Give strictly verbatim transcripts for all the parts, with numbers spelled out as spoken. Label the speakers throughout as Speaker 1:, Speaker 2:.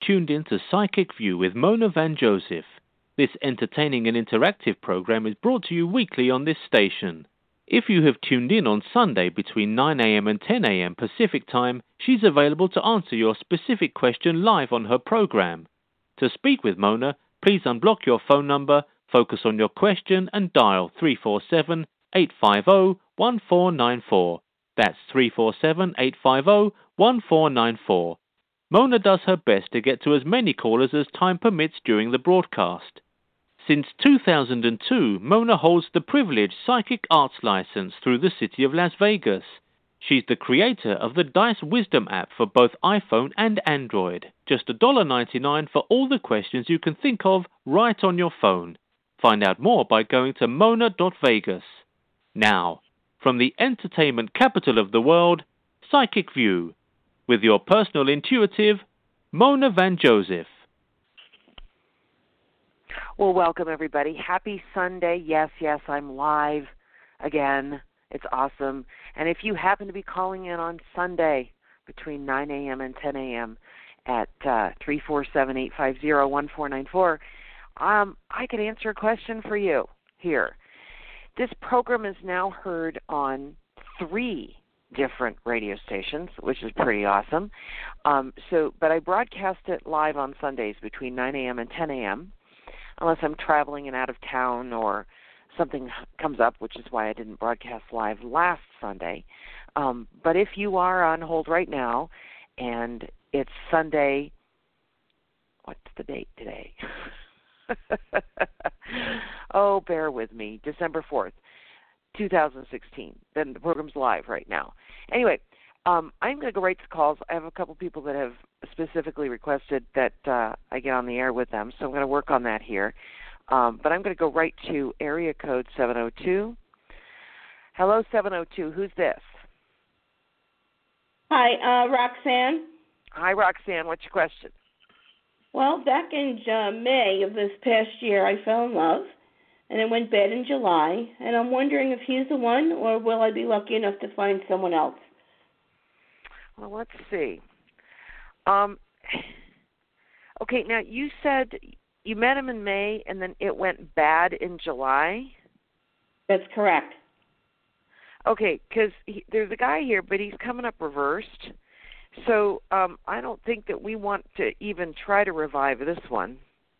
Speaker 1: tuned in to Psychic View with Mona Van Joseph. This entertaining and interactive program is brought to you weekly on this station. If you have tuned in on Sunday between nine a.m. and ten a.m. Pacific Time, she's available to answer your specific question live on her program. To speak with Mona, please unblock your phone number, focus on your question, and dial three four seven, eight five zero, one four nine four. That's three four seven, eight five zero, one four nine four. Mona does her best to get to as many callers as time permits during the broadcast. Since two thousand two, Mona holds the privileged psychic arts license through the city of Las Vegas. She's the creator of the Dice Wisdom app for both iPhone and Android. Just one dollar ninety-nine for all the questions you can think of right on your phone. Find out more by going to mona dot vegas. Now, from the entertainment capital of the world, Psychic View, with your personal intuitive, Mona Van Joseph.
Speaker 2: Well, welcome, everybody. Happy Sunday. Yes, yes, I'm live again. It's awesome. And if you happen to be calling in on Sunday between nine a.m. and ten a.m. at uh, three four seven, eight five zero, one four nine four, um, I could answer a question for you here. This program is now heard on three different radio stations, which is pretty awesome. Um, so, but I broadcast it live on Sundays between nine a.m. and ten a.m., unless I'm traveling and out of town or something comes up, which is why I didn't broadcast live last Sunday. Um, but if you are on hold right now, and it's Sunday, what's the date today? Oh, bear with me, December fourth, two thousand sixteen. Then the program's live right now. Anyway, um, I'm going to go right to calls. I have a couple people that have specifically requested that uh, I get on the air with them, so I'm going to work on that here. Um, but I'm going to go right to area code seven oh two. Hello, seven oh two. Who's this?
Speaker 3: Hi, uh, Roxanne.
Speaker 2: Hi, Roxanne. What's your question?
Speaker 3: Well, back in uh, May of this past year, I fell in love, and it went bad in July, and I'm wondering if he's the one, or will I be lucky enough to find someone else?
Speaker 2: Well, let's see. Um, okay, now you said you met him in May, and then it went bad in July?
Speaker 3: That's correct.
Speaker 2: Okay, because there's a guy here, but he's coming up reversed. So um, I don't think that we want to even try to revive this one.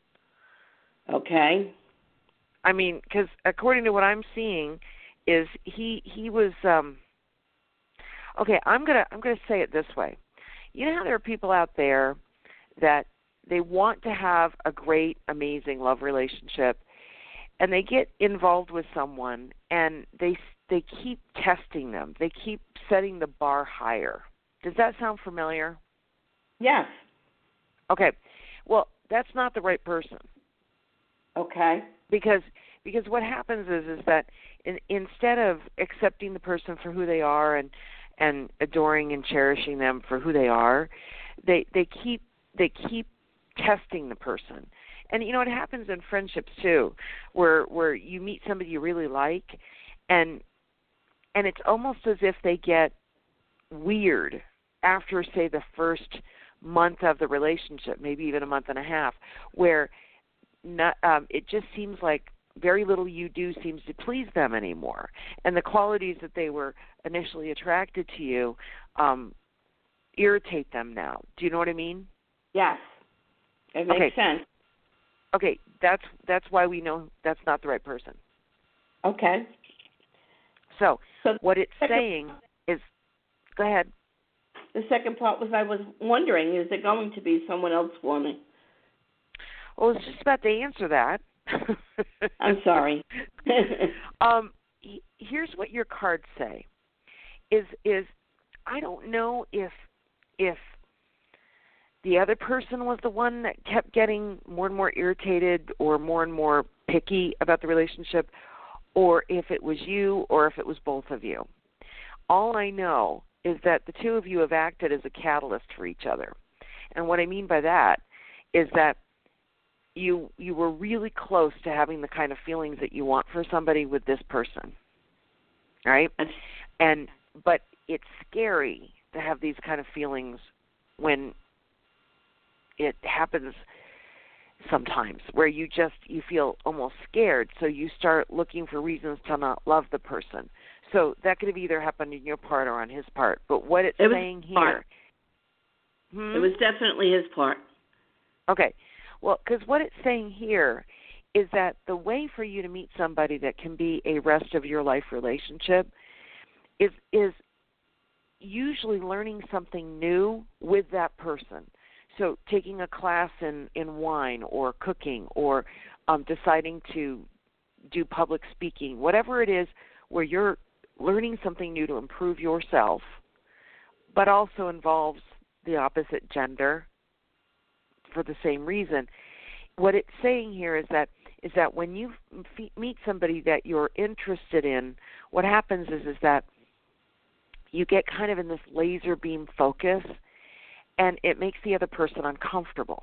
Speaker 3: Okay.
Speaker 2: I mean, because according to what I'm seeing, is he he was um, okay. I'm gonna I'm gonna say it this way. You know how there are people out there that they want to have a great, amazing love relationship, and they get involved with someone, and they they keep testing them. They keep setting the bar higher. Does that sound familiar?
Speaker 3: Yes.
Speaker 2: Okay. Well, that's not the right person.
Speaker 3: Okay.
Speaker 2: Because because what happens is is that in, instead of accepting the person for who they are and and adoring and cherishing them for who they are, they they keep they keep testing the person. And you know, it happens in friendships too, where where you meet somebody you really like, and and it's almost as if they get weird after, say, the first month of the relationship, maybe even a month and a half, where not, um, it just seems like very little you do seems to please them anymore. And the qualities that they were initially attracted to you um, irritate them now. Do you know what I mean?
Speaker 3: Yes. It makes
Speaker 2: okay.
Speaker 3: sense.
Speaker 2: Okay, that's that's why we know that's not the right person.
Speaker 3: Okay.
Speaker 2: So,
Speaker 3: so
Speaker 2: what it's
Speaker 3: second,
Speaker 2: saying is, go ahead.
Speaker 3: The second part was I was wondering, is there going to be someone else for me?
Speaker 2: Well, I was just about to answer that.
Speaker 3: I'm sorry.
Speaker 2: um, here's what your cards say. Is is I don't know if if the other person was the one that kept getting more and more irritated or more and more picky about the relationship, or if it was you, or if it was both of you. All I know is that the two of you have acted as a catalyst for each other. And what I mean by that is that you you were really close to having the kind of feelings that you want for somebody with this person. Right? And but it's scary to have these kind of feelings when it happens sometimes where you just you feel almost scared, so you start looking for reasons to not love the person. So that could have either happened on your part or on his part. But what it's
Speaker 3: it
Speaker 2: saying here,
Speaker 3: hmm? It was definitely his part.
Speaker 2: Okay, well, because what it's saying here is that the way for you to meet somebody that can be a rest of your life relationship is is usually learning something new with that person. So taking a class in, in wine or cooking or um, deciding to do public speaking, whatever it is where you're learning something new to improve yourself, but also involves the opposite gender for the same reason. What it's saying here is that is that when you f- meet somebody that you're interested in, what happens is is that you get kind of in this laser beam focus, and it makes the other person uncomfortable.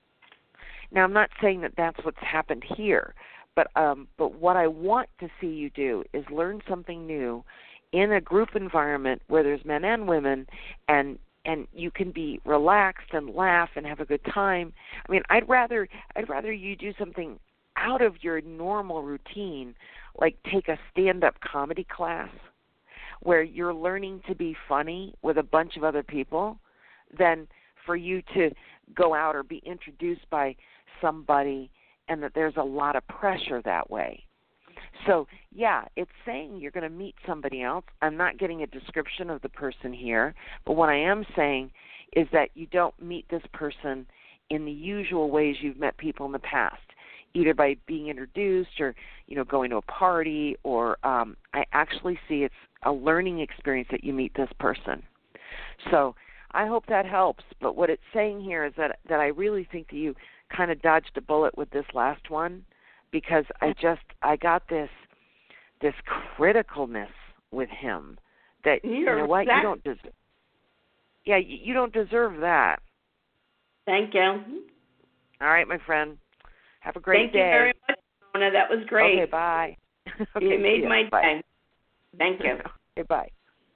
Speaker 2: Now, I'm not saying that that's what's happened here, but um, but what I want to see you do is learn something new in a group environment where there's men and women, and and you can be relaxed and laugh and have a good time. I mean, I'd rather I'd rather you do something out of your normal routine, like take a stand-up comedy class where you're learning to be funny with a bunch of other people, than for you to go out or be introduced by somebody and that there's a lot of pressure that way. So, yeah, it's saying you're going to meet somebody else. I'm not getting a description of the person here, but what I am saying is that you don't meet this person in the usual ways you've met people in the past, either by being introduced or, you know, going to a party, or um, I actually see it's a learning experience that you meet this person. So I hope that helps, but what it's saying here is that, that I really think that you kind of dodged a bullet with this last one, because I just, I got this this criticalness with him that,
Speaker 3: You're
Speaker 2: you know what,
Speaker 3: exact-
Speaker 2: you don't deserve, yeah, you, you don't deserve that.
Speaker 3: Thank you.
Speaker 2: All right, my friend. Have a great
Speaker 3: Thank
Speaker 2: day.
Speaker 3: Thank you very much, Mona. That was great.
Speaker 2: Okay, bye. Okay,
Speaker 3: you made
Speaker 2: yeah,
Speaker 3: my
Speaker 2: bye.
Speaker 3: day. Thank you.
Speaker 2: Okay, bye.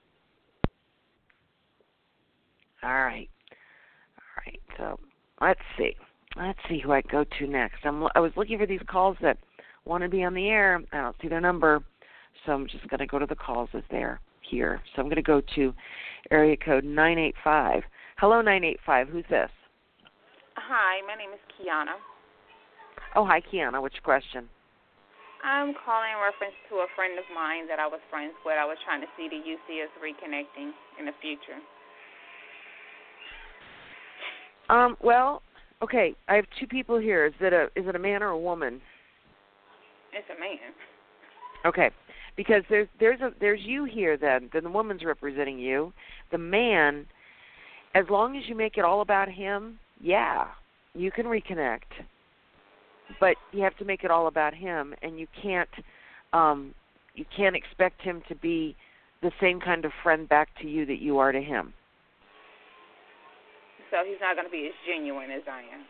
Speaker 2: All right. All right, so let's see. Let's see who I go to next. I'm, I was looking for these calls that want to be on the air. I don't see their number, so I'm just going to go to the calls as they're here. So I'm going to go to area code nine eight five. Hello, nine eight five. Who's this?
Speaker 4: Hi, my name is Kiana.
Speaker 2: Oh, hi, Kiana. Which question?
Speaker 4: I'm calling in reference to a friend of mine that I was friends with. I was trying to see do you see us reconnecting in the future.
Speaker 2: Um, well, okay, I have two people here. Is it a is it a man or a woman?
Speaker 4: It's a man.
Speaker 2: Okay, because there's there's a there's you here then. Then the woman's representing you. The man, as long as you make it all about him, yeah, you can reconnect. But you have to make it all about him, and you can't um, you can't expect him to be the same kind of friend back to you that you are to him.
Speaker 4: So he's not going to be as genuine as I am.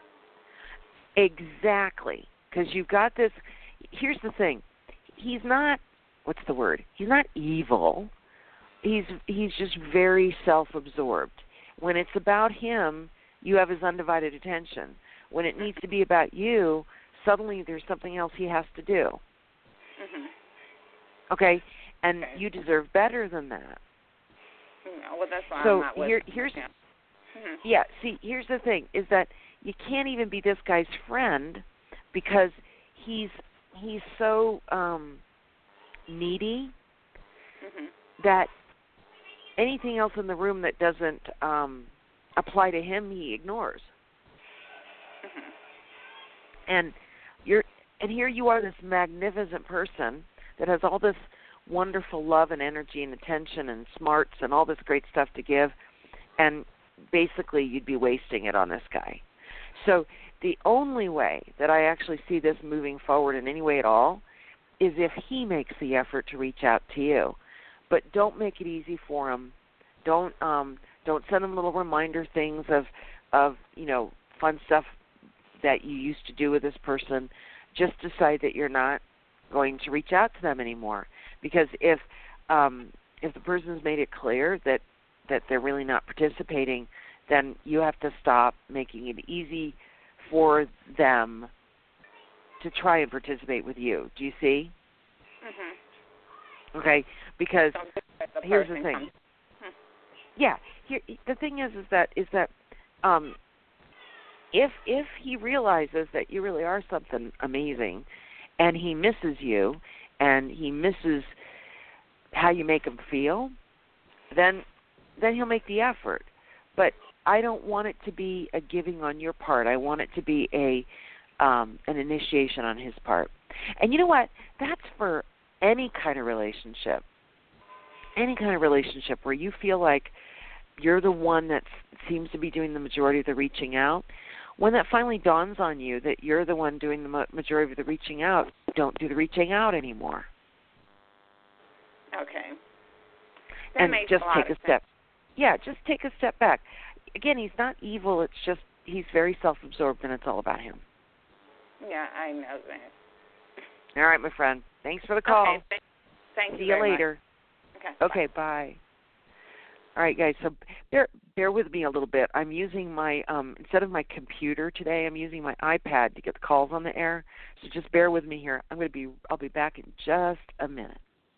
Speaker 2: Exactly, because you've got this. Here's the thing: he's not. What's the word? He's not evil. He's he's just very self-absorbed. When it's about him, you have his undivided attention. When it needs to be about you, suddenly there's something else he has to do.
Speaker 4: Mhm.
Speaker 2: Okay, and
Speaker 4: okay.
Speaker 2: you deserve better than that.
Speaker 4: No, well, that's why
Speaker 2: so
Speaker 4: I'm not with
Speaker 2: here,
Speaker 4: him.
Speaker 2: here's
Speaker 4: Yeah. Mm-hmm.
Speaker 2: yeah. See, here's the thing: is that you can't even be this guy's friend because he's he's so um, needy
Speaker 4: Mm-hmm.
Speaker 2: that anything else in the room that doesn't um, apply to him, he ignores.
Speaker 4: Mm-hmm.
Speaker 2: And you're and here you are, this magnificent person that has all this wonderful love and energy and attention and smarts and all this great stuff to give, and basically you'd be wasting it on this guy. So the only way that I actually see this moving forward in any way at all is if he makes the effort to reach out to you. But don't make it easy for him. Don't um, don't send him little reminder things of of you know fun stuff that you used to do with this person. Just decide that you're not going to reach out to them anymore. Because if um, if the person's made it clear that, that they're really not participating, then you have to stop making it easy for them to try and participate with you. Do you see?
Speaker 4: Mhm.
Speaker 2: Okay, because
Speaker 4: the
Speaker 2: here's the
Speaker 4: person
Speaker 2: thing.
Speaker 4: comes- hmm.
Speaker 2: Yeah, here, the thing is, is that is that um, if if he realizes that you really are something amazing, and he misses you, and he misses how you make him feel, then then he'll make the effort. But I don't want it to be a giving on your part. I want it to be a um, an initiation on his part. And you know what? That's for any kind of relationship. Any kind of relationship where you feel like you're the one that seems to be doing the majority of the reaching out. When that finally dawns on you that you're the one doing the majority of the reaching out, don't do the reaching out anymore.
Speaker 4: Okay. That
Speaker 2: and
Speaker 4: makes
Speaker 2: just
Speaker 4: a lot
Speaker 2: take
Speaker 4: of
Speaker 2: a step. Yeah, just take a step back. Again, he's not evil. It's just he's very self-absorbed, and it's all about him.
Speaker 4: Yeah, I know that.
Speaker 2: All right, my friend. Thanks for the call.
Speaker 4: Okay, th- thank
Speaker 2: See
Speaker 4: you
Speaker 2: you
Speaker 4: very
Speaker 2: later.
Speaker 4: Much. Okay.
Speaker 2: Okay, bye. All right, guys. So bear bear with me a little bit. I'm using my um, instead of my computer today, I'm using my iPad to get the calls on the air. So just bear with me here. I'm going to be I'll be back in just a minute.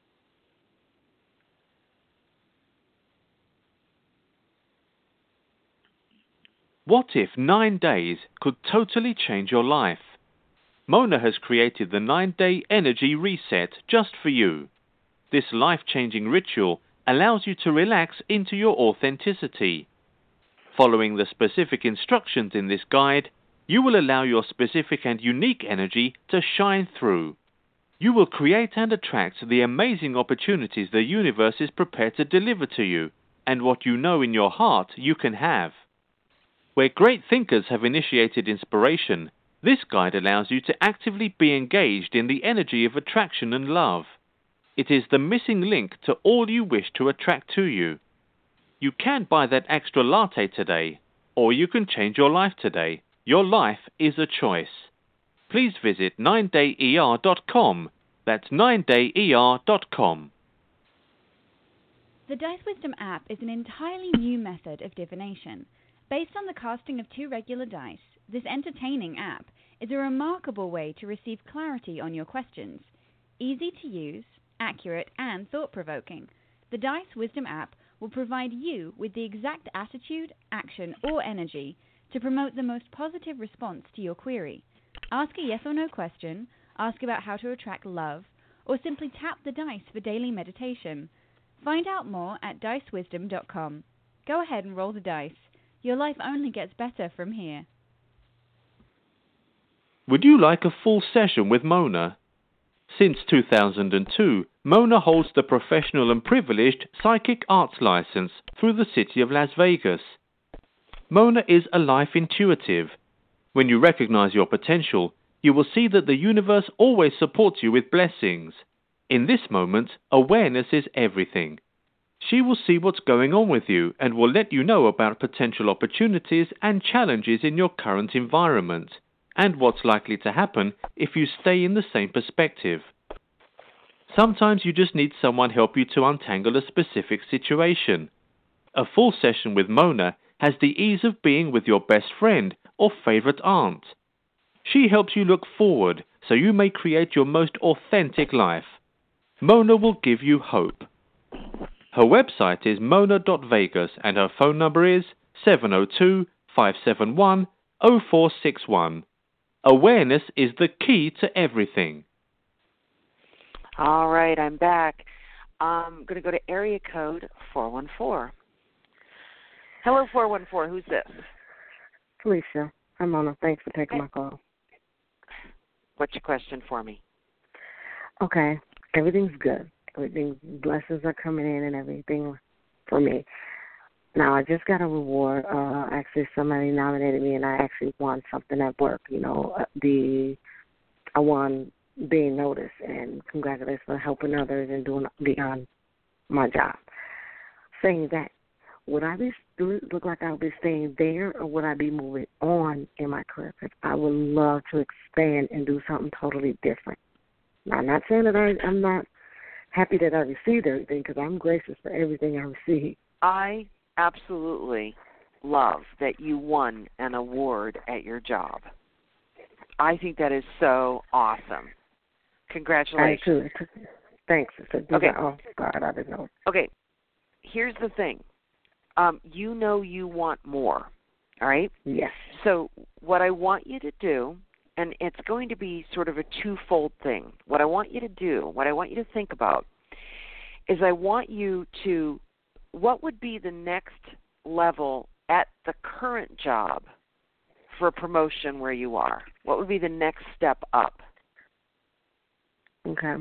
Speaker 1: What if nine days could totally change your life? Mona has created the nine-day energy reset just for you. This life-changing ritual allows you to relax into your authenticity. Following the specific instructions in this guide, you will allow your specific and unique energy to shine through. You will create and attract the amazing opportunities the universe is prepared to deliver to you, and what you know in your heart you can have. Where great thinkers have initiated inspiration, this guide allows you to actively be engaged in the energy of attraction and love. It is the missing link to all you wish to attract to you. You can buy that extra latte today, or you can change your life today. Your life is a choice. Please visit nine day E R dot com. That's nine day E R dot com.
Speaker 5: The Dice Wisdom app is an entirely new method of divination. Based on the casting of two regular dice, this entertaining app is a remarkable way to receive clarity on your questions. Easy to use, accurate, and thought-provoking, the Dice Wisdom app will provide you with the exact attitude, action, or energy to promote the most positive response to your query. Ask a yes or no question, ask about how to attract love, or simply tap the dice for daily meditation. Find out more at dice wisdom dot com. Go ahead and roll the dice. Your life only gets better from here.
Speaker 1: Would you like a full session with Mona? Since two thousand two, Mona holds the professional and privileged psychic arts license through the city of Las Vegas. Mona is a life intuitive. When you recognize your potential, you will see that the universe always supports you with blessings. In this moment, awareness is everything. She will see what's going on with you and will let you know about potential opportunities and challenges in your current environment, and what's likely to happen if you stay in the same perspective. Sometimes you just need someone help you to untangle a specific situation. A full session with Mona has the ease of being with your best friend or favorite aunt. She helps you look forward so you may create your most authentic life. Mona will give you hope. Her website is mona dot vegas and her phone number is seven zero two, five seven one, zero four six one. Awareness is the key to everything.
Speaker 2: All right, I'm back. I'm going to go to area code four one four. Hello, four one four. Who's this?
Speaker 6: Felicia. I'm Mona. Thanks for taking my call.
Speaker 2: What's your question for me?
Speaker 6: Okay. Everything's good. Everything, blessings are coming in and everything for me. Now, I just got a reward. Uh, actually, somebody nominated me, and I actually won something at work. You know, the I won being noticed, and congratulations for helping others and doing beyond my job. Saying that, would I be do it look like I would be staying there, or would I be moving on in my career? Because I would love to expand and do something totally different. Now, I'm not saying that I, I'm not happy that I received everything, because I'm gracious for everything I receive.
Speaker 2: I absolutely love that you won an award at your job. I think that is so awesome. Congratulations.
Speaker 6: I too. Thanks.
Speaker 2: Okay.
Speaker 6: Oh, God, I didn't know.
Speaker 2: Okay. Here's the thing. Um, you know you want more, all right?
Speaker 6: Yes.
Speaker 2: So what I want you to do, and it's going to be sort of a twofold thing. What I want you to do, what I want you to think about, is I want you to, what would be the next level at the current job for a promotion where you are? What would be the next step up?
Speaker 6: Okay.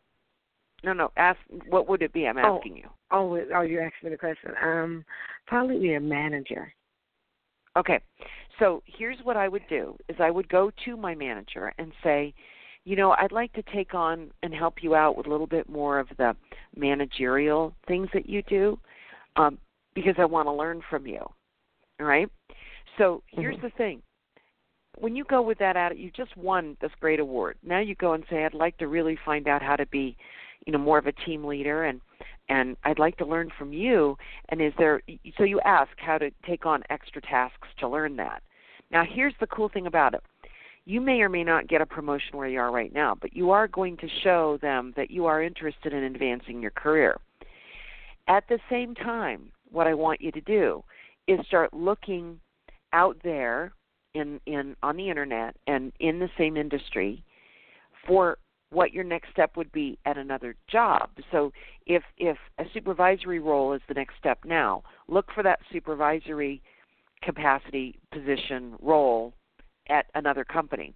Speaker 2: No, no. Ask. What would it be? I'm asking
Speaker 6: oh,
Speaker 2: you.
Speaker 6: Oh, oh, you asked me the question. Um, probably be a manager.
Speaker 2: Okay. So here's what I would do: is I would go to my manager and say, you know, I'd like to take on and help you out with a little bit more of the managerial things that you do, um, because I want to learn from you. All right. So here's mm-hmm. the thing. When you go with that attitude, you just won this great award. Now you go and say, I'd like to really find out how to be, you know, more of a team leader, and and I'd like to learn from you. And is there, so you ask how to take on extra tasks to learn that. Now here's the cool thing about it. You may or may not get a promotion where you are right now, but you are going to show them that you are interested in advancing your career. At the same time, what I want you to do is start looking out there in, in on the internet and in the same industry for what your next step would be at another job. So if if a supervisory role is the next step now, look for that supervisory capacity position role at another company.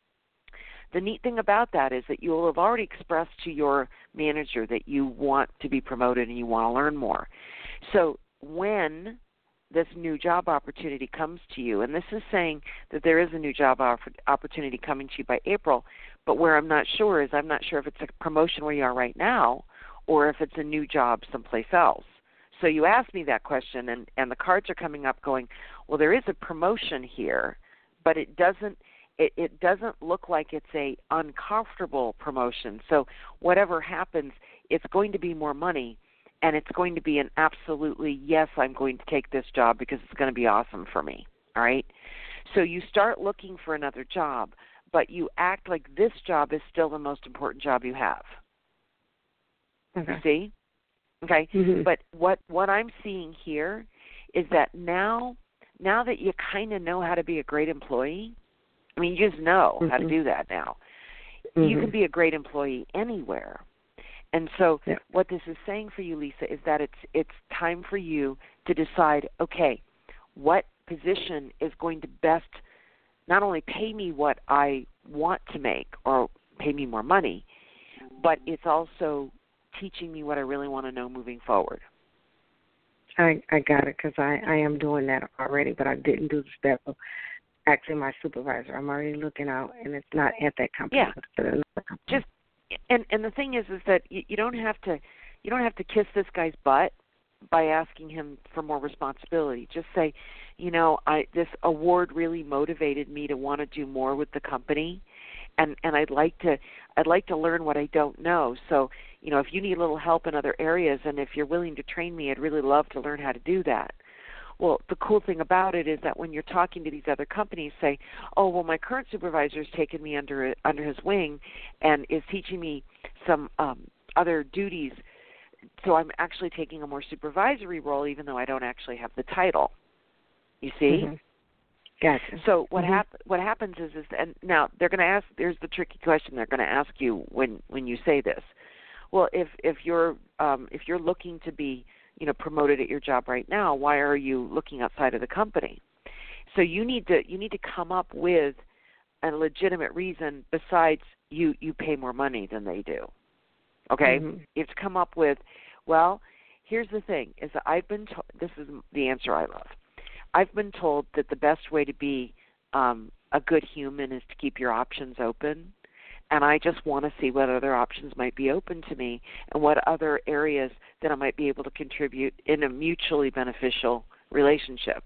Speaker 2: The neat thing about that is that you will have already expressed to your manager that you want to be promoted and you want to learn more. So when this new job opportunity comes to you, and this is saying that there is a new job opportunity coming to you by April, but where I'm not sure is I'm not sure if it's a promotion where you are right now or if it's a new job someplace else. So you asked me that question, and, and the cards are coming up going, well, there is a promotion here, but it doesn't it, it doesn't look like it's a uncomfortable promotion. So whatever happens, it's going to be more money, and it's going to be an absolutely, yes, I'm going to take this job because it's going to be awesome for me, all right? So you start looking for another job, but you act like this job is still the most important job you have.
Speaker 6: Okay.
Speaker 2: You see? Okay?
Speaker 6: Mm-hmm.
Speaker 2: But what, what I'm seeing here is that now, now that you kind of know how to be a great employee, I mean, you just know mm-hmm. how to do that now. Mm-hmm. You can be a great employee anywhere. And so
Speaker 6: yeah.
Speaker 2: what this is saying for you, Lisa, is that it's it's time for you to decide, okay, what position is going to best not only pay me what I want to make or pay me more money, but it's also teaching me what I really want to know moving forward.
Speaker 6: I, I got it, because I, I am doing that already, but I didn't do the step of actually my supervisor. I'm already looking out, and it's not at that company,
Speaker 2: yeah.
Speaker 6: but at another company.
Speaker 2: Just and and the thing is, is that you, you don't have to you don't have to kiss this guy's butt by asking him for more responsibility. Just say, you know, I this award really motivated me to want to do more with the company, and and I'd like to I'd like to learn what I don't know. So, you know, if you need a little help in other areas, and if you're willing to train me, I'd really love to learn how to do that. Well, the cool thing about it is that when you're talking to these other companies, say, oh, well, my current supervisor's taken me under under his wing and is teaching me some um, other duties, so I'm actually taking a more supervisory role even though I don't actually have the title. You see?
Speaker 6: Mm-hmm. Gotcha.
Speaker 2: So what,
Speaker 6: mm-hmm.
Speaker 2: hap- what happens is, is and now they're going to ask, there's the tricky question they're going to ask you when, when you say this. Well, if, if you're um, if you're looking to be you know, promoted at your job right now, why are you looking outside of the company? So you need to you need to come up with a legitimate reason besides you, you pay more money than they do. Okay?
Speaker 6: Mm-hmm.
Speaker 2: You have to come up with, well, here's the thing, is that I've been told, this is the answer I love. I've been told that the best way to be um, a good human is to keep your options open. And I just want to see what other options might be open to me and what other areas that I might be able to contribute in a mutually beneficial relationship.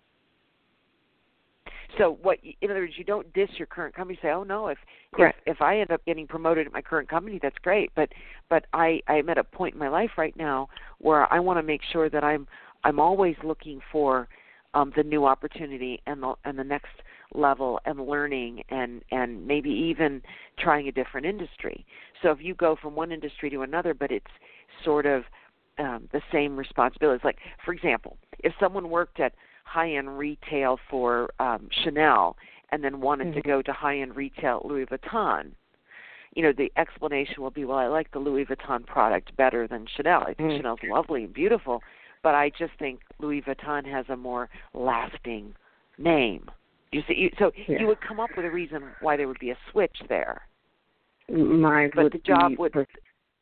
Speaker 2: So, what, in other words, you don't diss your current company. Say, oh no, if if, if I end up getting promoted at my current company, that's great. But but I I'm at a point in my life right now where I want to make sure that I'm I'm always looking for um, the new opportunity and the and the next level and learning and and maybe even trying a different industry. So if you go from one industry to another, but it's sort of um, the same responsibilities. Like, for example, if someone worked at high-end retail for um, Chanel and then wanted mm-hmm. to go to high-end retail at Louis Vuitton, you know, the explanation will be, well, I like the Louis Vuitton product better than Chanel. I think mm-hmm. Chanel's lovely and beautiful, but I just think Louis Vuitton has a more lasting name. You see, so
Speaker 6: yeah.
Speaker 2: you would come up with a reason why there would be a switch there.
Speaker 6: Mine
Speaker 2: but
Speaker 6: would
Speaker 2: the job
Speaker 6: be
Speaker 2: would.
Speaker 6: Per-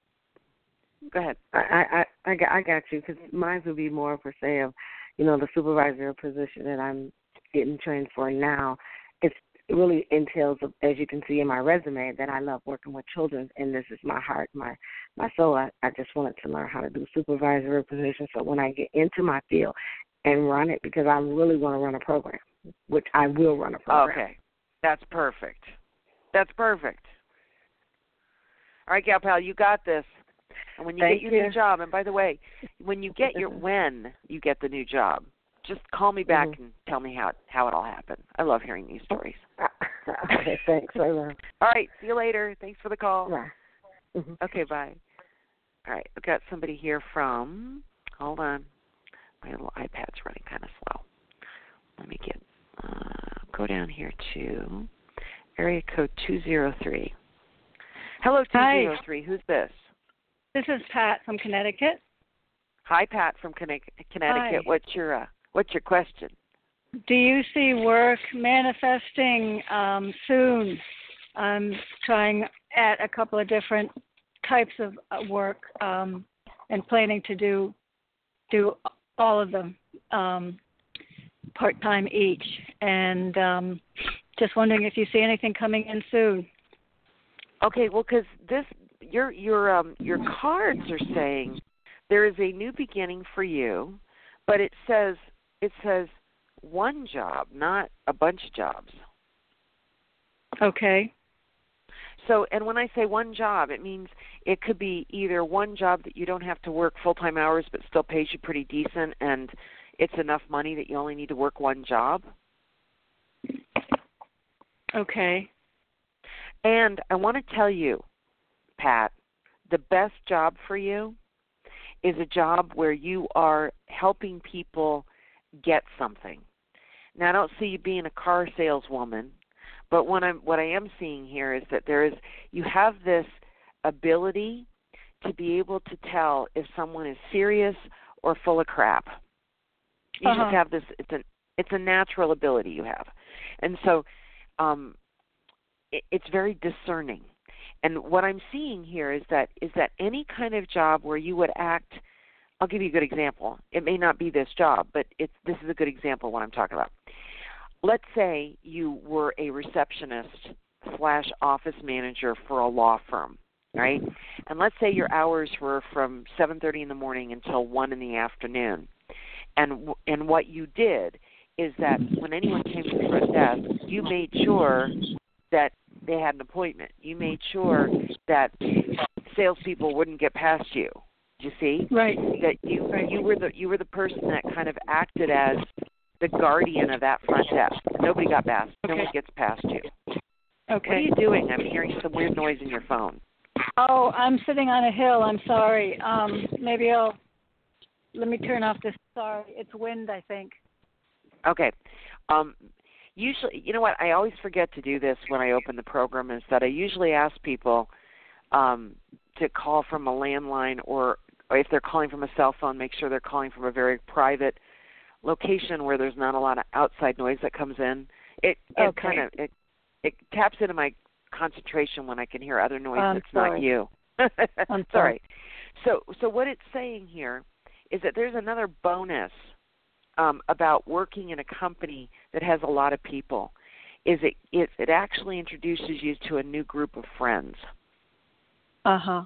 Speaker 2: Go ahead.
Speaker 6: I, I, I, got, I got you, because mine would be more per se of, you know, the supervisor position that I'm getting trained for now. It's, it really entails, as you can see in my resume, that I love working with children, and this is my heart, my my soul. I, I just wanted to learn how to do supervisory positions, so when I get into my field and run it, because I really want to run a program, which I will run a program.
Speaker 2: Okay, that's perfect. That's perfect. All right, Gal Pal, you got this. And when you
Speaker 6: Thank
Speaker 2: get your
Speaker 6: you.
Speaker 2: new job, and by the way, when you get your when you get the new job, just call me back mm-hmm. and tell me how how it all happened. I love hearing these stories.
Speaker 6: Okay, thanks. I will.
Speaker 2: All right, see you later. Thanks for the call.
Speaker 6: Yeah. Mm-hmm.
Speaker 2: Okay, bye. All right, I've got somebody here from. Hold on, my little iPad's running kind of slow. Let me get uh, go down here to area code two zero three. Hello, two zero three. Who's this?
Speaker 7: This is Pat from Connecticut.
Speaker 2: Hi, Pat from Connecticut.
Speaker 7: Hi.
Speaker 2: What's your uh, What's your question?
Speaker 7: Do you see work manifesting um, soon? I'm trying at a couple of different types of work um, and planning to do do all of them um, part time each. And um, just wondering if you see anything coming in soon.
Speaker 2: Okay, well, because this your your um your cards are saying there is a new beginning for you, but it says it says one job, not a bunch of jobs.
Speaker 7: Okay.
Speaker 2: So, and when I say one job, it means it could be either one job that you don't have to work full-time hours but still pays you pretty decent, and it's enough money that you only need to work one job.
Speaker 7: Okay.
Speaker 2: And I want to tell you, Pat, the best job for you is a job where you are helping people get something. Now, I don't see you being a car saleswoman, but what I'm what I am seeing here is that there is you have this ability to be able to tell if someone is serious or full of crap. You
Speaker 7: uh-huh.
Speaker 2: just have this. It's a it's a natural ability you have, and so um, it, it's very discerning. And what I'm seeing here is that is that any kind of job where you would act. I'll give you a good example. It may not be this job, but it's this is a good example of what I'm talking about. Let's say you were a receptionist slash office manager for a law firm, right? And let's say your hours were from seven thirty in the morning until one in the afternoon. And and what you did is that when anyone came to the front desk, you made sure that they had an appointment. You made sure that salespeople wouldn't get past you. Do you see?
Speaker 7: Right.
Speaker 2: That you
Speaker 7: right.
Speaker 2: you were the you were the person that kind of acted as the guardian of that front desk. Nobody got past.
Speaker 7: Okay.
Speaker 2: No one gets past you.
Speaker 7: Okay.
Speaker 2: What are you doing? I'm hearing some weird noise in your phone.
Speaker 7: Oh, I'm sitting on a hill. I'm sorry. Um, maybe I'll let me turn off this. Sorry, it's wind, I think.
Speaker 2: Okay. Um, usually, you know what? I always forget to do this when I open the program. Is that I usually ask people um, to call from a landline, or, or if they're calling from a cell phone, make sure they're calling from a very private location where there's not a lot of outside noise that comes in. It it
Speaker 7: Okay.
Speaker 2: kind of it it taps into my concentration when I can hear other noise
Speaker 7: I'm
Speaker 2: that's
Speaker 7: sorry.
Speaker 2: not you.
Speaker 7: I'm
Speaker 2: sorry. So so what it's saying here is that there's another bonus um, about working in a company that has a lot of people. Is it it it actually introduces you to a new group of friends.
Speaker 7: Uh huh.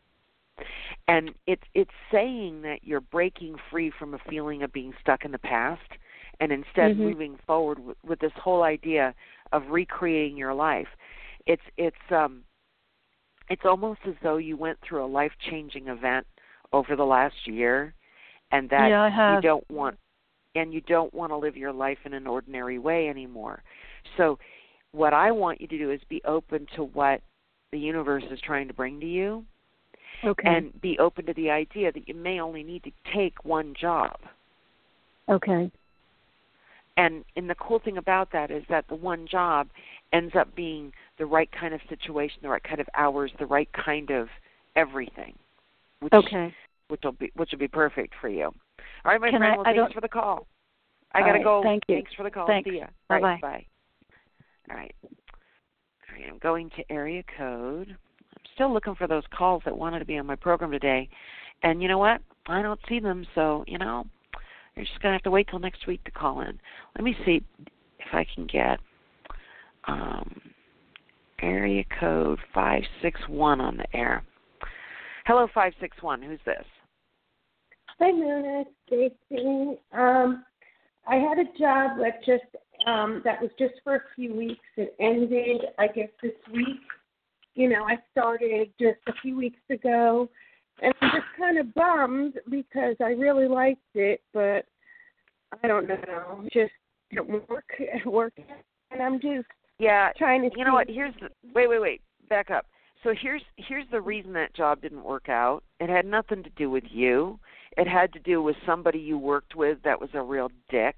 Speaker 2: And it's it's saying that you're breaking free from a feeling of being stuck in the past, and instead
Speaker 7: mm-hmm.
Speaker 2: moving forward with, with this whole idea of recreating your life. It's it's um it's almost as though you went through a life-changing event over the last year, and that
Speaker 7: yeah, I have.
Speaker 2: you don't want and you don't want to live your life in an ordinary way anymore. So what I want you to do is be open to what the universe is trying to bring to you.
Speaker 7: Okay.
Speaker 2: And be open to the idea that you may only need to take one job.
Speaker 7: Okay.
Speaker 2: And and the cool thing about that is that the one job ends up being the right kind of situation, the right kind of hours, the right kind of everything. Which,
Speaker 7: okay.
Speaker 2: Which will be which will be perfect for you. All right, my
Speaker 7: Can
Speaker 2: friend.
Speaker 7: I,
Speaker 2: well,
Speaker 7: I
Speaker 2: thanks
Speaker 7: don't...
Speaker 2: for the call. I
Speaker 7: All
Speaker 2: gotta
Speaker 7: right,
Speaker 2: go.
Speaker 7: Thank you.
Speaker 2: Thanks for the call.
Speaker 7: Thanks.
Speaker 2: See ya.
Speaker 7: Bye
Speaker 2: Right,
Speaker 7: bye.
Speaker 2: bye. All right. All right. I'm going to area code. I'm still looking for those calls that wanted to be on my program today, and you know what? I don't see them. So you know. You're just going to have to wait till next week to call in. Let me see if I can get um, area code five six one on the air. Hello, five six one. Who's this?
Speaker 8: Hi, Mona. Stacy. Um, I had a job that just um, that was just for a few weeks. It ended, I guess, this week. You know, I started just a few weeks ago. And I'm just kind of bummed because I really liked it, but I don't know, just didn't work, work, and I'm just
Speaker 2: yeah.
Speaker 8: trying to.
Speaker 2: You know what? Here's the wait, wait, wait. Back up. So here's here's the reason that job didn't work out. It had nothing to do with you. It had to do with somebody you worked with that was a real dick.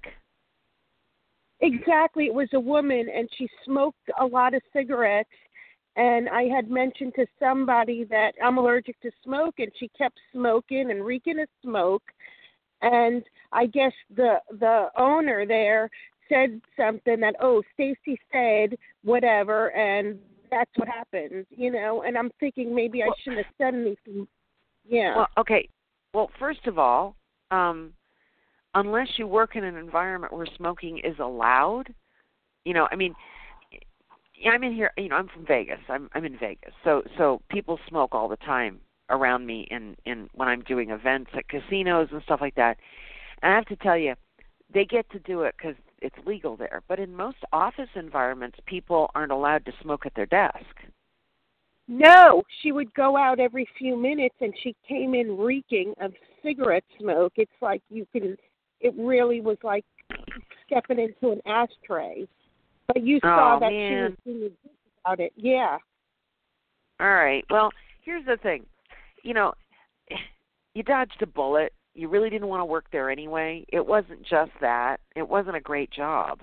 Speaker 8: Exactly. It was a woman, and she smoked a lot of cigarettes. And I had mentioned to somebody that I'm allergic to smoke, and she kept smoking and reeking of smoke. And I guess the the owner there said something that, oh, Stacy said whatever, and that's what happened, you know. And I'm thinking maybe I
Speaker 2: well,
Speaker 8: shouldn't have said anything. Yeah.
Speaker 2: Well, okay. Well, first of all, um, unless you work in an environment where smoking is allowed, you know, I mean. Yeah, I'm in here. You know, I'm from Vegas. I'm I'm in Vegas, so so people smoke all the time around me in in when I'm doing events at casinos and stuff like that. And I have to tell you, they get to do it because it's legal there. But in most office environments, people aren't allowed to smoke at their desk.
Speaker 8: No, she would go out every few minutes, and she came in reeking of cigarette smoke. It's like you can. It really was like stepping into an ashtray. But you saw
Speaker 2: oh,
Speaker 8: that
Speaker 2: man.
Speaker 8: she was being about it. Yeah.
Speaker 2: All right. Well, here's the thing. You know, you dodged a bullet. You really didn't want to work there anyway. It wasn't just that. It wasn't a great job.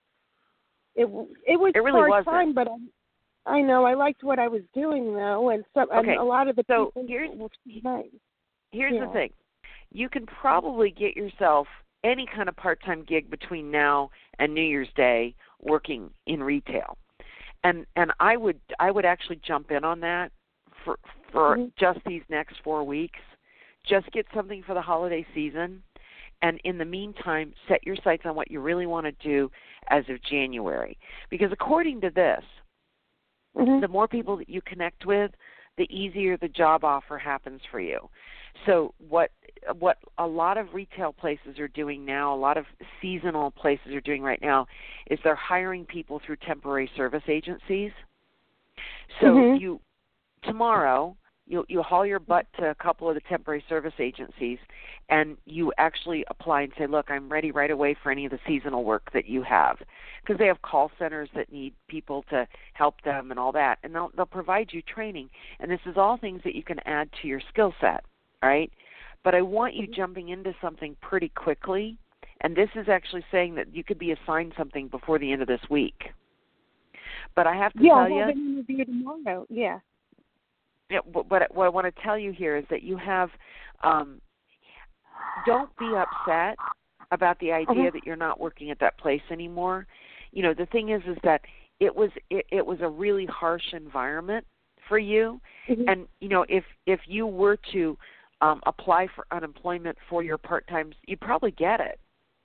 Speaker 8: It it was
Speaker 2: it really
Speaker 8: part-time, but I, I know. I liked what I was doing, though, and, some,
Speaker 2: okay.
Speaker 8: and a lot of the
Speaker 2: so
Speaker 8: people
Speaker 2: here's,
Speaker 8: were nice.
Speaker 2: Here's
Speaker 8: yeah.
Speaker 2: the thing. You can probably get yourself any kind of part-time gig between now and New Year's Day working in retail. And and I would I would actually jump in on that for for
Speaker 8: mm-hmm.
Speaker 2: just these next four weeks. Just get something for the holiday season, and in the meantime, set your sights on what you really want to do as of January. Because according to this,
Speaker 8: mm-hmm.
Speaker 2: the more people that you connect with, the easier the job offer happens for you. So what what a lot of retail places are doing now, a lot of seasonal places are doing right now, is they're hiring people through temporary service agencies. So
Speaker 8: mm-hmm.
Speaker 2: you tomorrow you you haul your butt to a couple of the temporary service agencies, and you actually apply and say, look, I'm ready right away for any of the seasonal work that you have, because they have call centers that need people to help them and all that, and they'll they'll provide you training, and this is all things that you can add to your skill set, all right? But I want you jumping into something pretty quickly, and this is actually saying that you could be assigned something before the end of this week. But I have to
Speaker 8: yeah,
Speaker 2: tell you...
Speaker 8: Yeah, I have an interview tomorrow, yeah.
Speaker 2: Yeah, what, what I want to tell you here is that you have... Um, don't be upset about the idea
Speaker 8: uh-huh.
Speaker 2: that you're not working at that place anymore. You know, the thing is is that it was it, it was a really harsh environment for you.
Speaker 8: Mm-hmm.
Speaker 2: And, you know, if if you were to... Um, apply for unemployment for your part-time, you probably get it.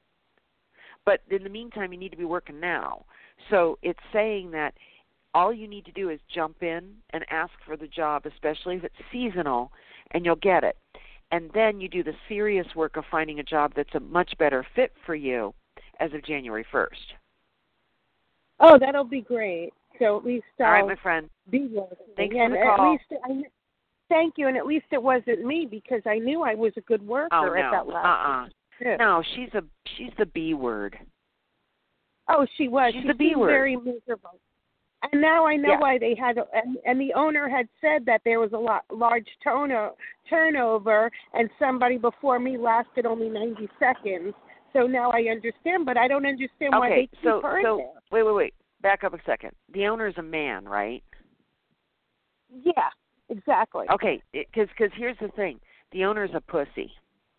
Speaker 2: But in the meantime, you need to be working now. So it's saying that all you need to do is jump in and ask for the job, especially if it's seasonal, and you'll get it. And then you do the serious work of finding a job that's a much better fit for you as of January first.
Speaker 8: Oh, that'll be great. So at least I'll
Speaker 2: all right, my friend.
Speaker 8: be working.
Speaker 2: Thanks
Speaker 8: and
Speaker 2: for the call.
Speaker 8: At least I, Thank you, and at least it wasn't me because I knew I was a good worker
Speaker 2: oh, no.
Speaker 8: at that last
Speaker 2: uh-uh.
Speaker 8: too.
Speaker 2: No, she's a she's the B word.
Speaker 8: Oh, she was.
Speaker 2: She's
Speaker 8: she
Speaker 2: the B
Speaker 8: seemed
Speaker 2: word.
Speaker 8: very miserable. And now I know
Speaker 2: Yeah.
Speaker 8: why they had, and, and the owner had said that there was a lot, large tono, turnover, and somebody before me lasted only ninety seconds. So now I understand, but I don't understand why they
Speaker 2: Okay,
Speaker 8: keep
Speaker 2: so
Speaker 8: her
Speaker 2: so
Speaker 8: there.
Speaker 2: wait, wait, wait. Back up a second. The owner's a man, right?
Speaker 8: Yeah, exactly.
Speaker 2: Okay, because because here's the thing. The owner's a pussy.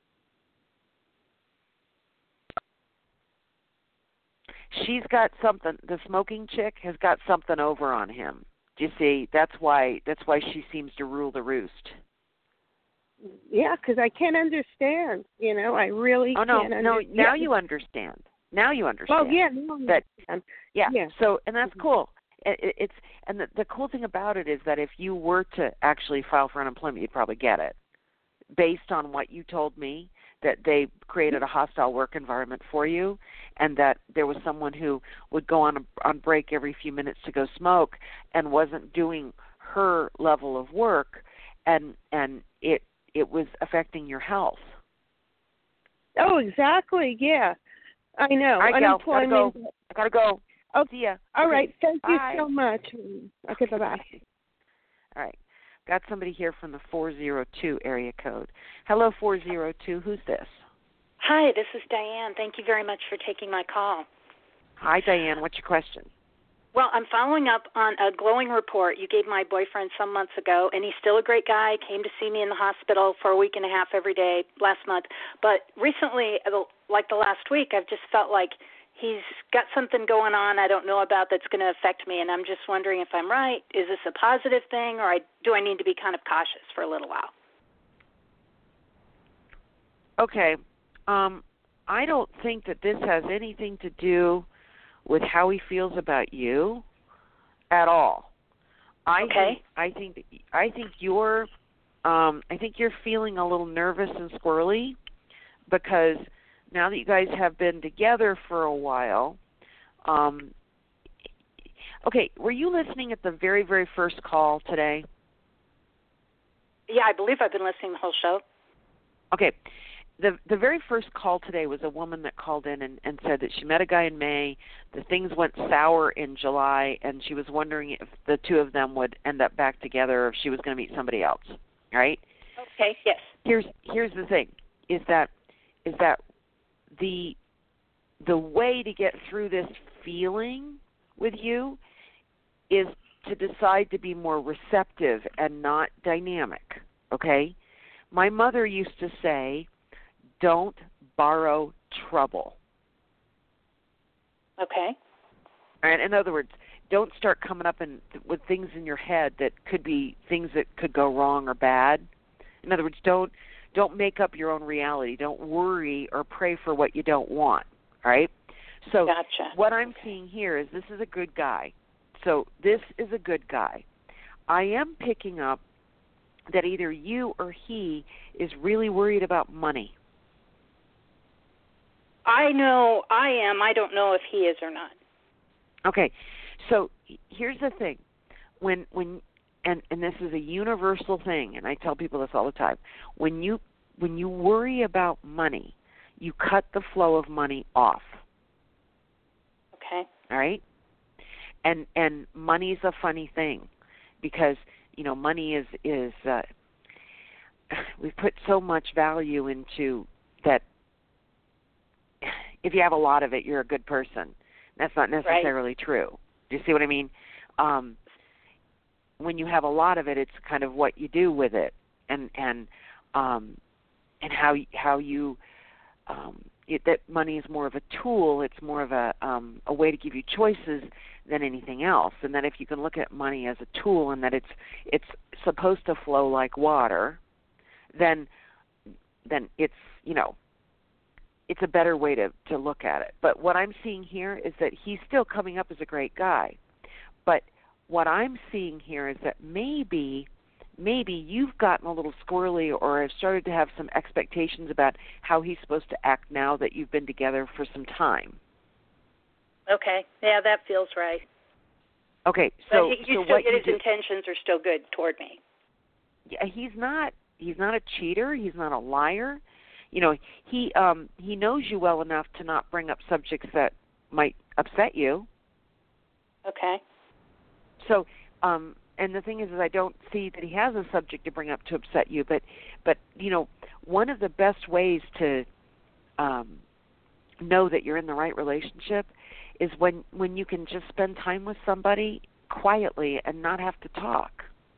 Speaker 2: She's got something. The smoking chick has got something over on him. Do you see? That's why. That's why she seems to rule the roost.
Speaker 8: Yeah, because I can't understand. You know, I really
Speaker 2: Oh no,
Speaker 8: can't
Speaker 2: no.
Speaker 8: understand.
Speaker 2: Now you understand. Now you understand.
Speaker 8: Well, yeah, no, I
Speaker 2: that.
Speaker 8: understand.
Speaker 2: Yeah.
Speaker 8: Yeah.
Speaker 2: So, and that's cool. It, it's and the, the cool thing about it is that if you were to actually file for unemployment, you'd probably get it, based on what you told me, that they created a hostile work environment for you, and that there was someone who would go on on break every few minutes to go smoke and wasn't doing her level of work, and and it it was affecting your health.
Speaker 8: Oh, exactly. Yeah, I know.
Speaker 2: All right, gal, gotta
Speaker 8: Unemployment.
Speaker 2: go. I gotta go.
Speaker 8: Oh,
Speaker 2: see ya.
Speaker 8: All
Speaker 2: Okay,
Speaker 8: right. Thank
Speaker 2: bye.
Speaker 8: you so much. Okay, bye bye.
Speaker 2: All right. Got somebody here from the four zero two area code. Hello, four zero two. Who's this?
Speaker 9: Hi, this is Diane. Thank you very much for taking my call.
Speaker 2: Hi, Diane. What's your question?
Speaker 9: Well, I'm following up on a glowing report you gave my boyfriend some months ago, and he's still a great guy, came to see me in the hospital for a week and a half every day last month. But recently, like the last week, I've just felt like he's got something going on I don't know about that's going to affect me, and I'm just wondering if I'm right. Is this a positive thing, or I, do I need to be kind of cautious for a little while?
Speaker 2: Okay. Um, I don't think that this has anything to do with how he feels about you at all. I
Speaker 9: okay.
Speaker 2: think, I think I think you're um, I think you're feeling a little nervous and squirrely because now that you guys have been together for a while. Um, okay, were you listening at the very, very first call today?
Speaker 9: Yeah, I believe I've been listening the whole show.
Speaker 2: Okay. The the very first call today was a woman that called in and, and said that she met a guy in May, the things went sour in July, and she was wondering if the two of them would end up back together or if she was going to meet somebody else, right?
Speaker 9: Okay, yes.
Speaker 2: Here's here's the thing, is that is that the the way to get through this feeling with you is to decide to be more receptive and not dynamic, okay? My mother used to say, don't borrow trouble.
Speaker 9: Okay.
Speaker 2: All right, in other words, don't start coming up in, with things in your head that could be things that could go wrong or bad. In other words, don't don't make up your own reality. Don't worry or pray for what you don't want. All right? So
Speaker 9: gotcha.
Speaker 2: What I'm seeing here is this is a good guy. So this is a good guy. I am picking up that either you or he is really worried about money.
Speaker 9: I know I am. I don't know if he is or not.
Speaker 2: Okay. So here's the thing. When when and, and this is a universal thing, and I tell people this all the time. When you when you worry about money, you cut the flow of money off.
Speaker 9: Okay.
Speaker 2: All right? And and money's a funny thing because, you know, money is is uh, we've put so much value into that. If you have a lot of it, you're a good person. That's not necessarily right. true. Do you see what I mean? Um, when you have a lot of it, it's kind of what you do with it, and and um, and how how you um, it, that money is more of a tool. It's more of a um, a way to give you choices than anything else. And that if you can look at money as a tool, and that it's it's supposed to flow like water, then then it's you know. it's a better way to, to look at it. But what I'm seeing here is that he's still coming up as a great guy. But what I'm seeing here is that maybe maybe you've gotten a little squirrely or have started to have some expectations about how he's supposed to act now that you've been together for some time.
Speaker 9: Okay. Yeah, that feels right.
Speaker 2: Okay. So,
Speaker 9: but he, you
Speaker 2: so
Speaker 9: still
Speaker 2: what
Speaker 9: get
Speaker 2: you
Speaker 9: his
Speaker 2: do,
Speaker 9: intentions are still good toward me.
Speaker 2: Yeah, he's not he's not a cheater, he's not a liar. you know, he um, he knows you well enough to not bring up subjects that might upset you.
Speaker 9: Okay.
Speaker 2: So, um, and the thing is, is I don't see that he has a subject to bring up to upset you. But, but you know, one of the best ways to um, know that you're in the right relationship is when when you can just spend time with somebody quietly and not have to talk.